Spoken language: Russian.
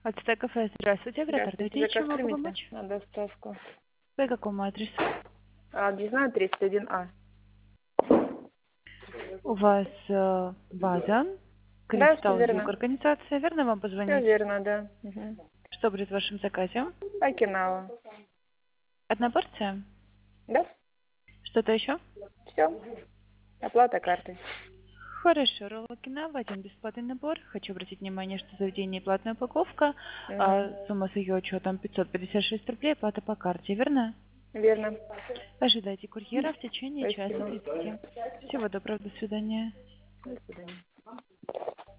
Ацтек кафе, здравствуйте, оператор, Здравствуйте, чем заказ могу примите помочь? на доставку. По какому адресу? Объездная 31А. У вас база, Да, все Кристалл Юг верно. организация, верно вам Все позвонить? верно, да. Что будет в вашем заказе? Окинава. Одна порция? Да, Что-то еще? все. Оплата картой. Хорошо, ролл Окинава, один бесплатный набор. Хочу обратить внимание, что заведение платная упаковка, Мгм. сумма с ее учетом 556 рублей, оплата по карте, верно? Верно. Ожидайте курьера в течение часа Спасибо. 30. Всего доброго, до свидания. До свидания.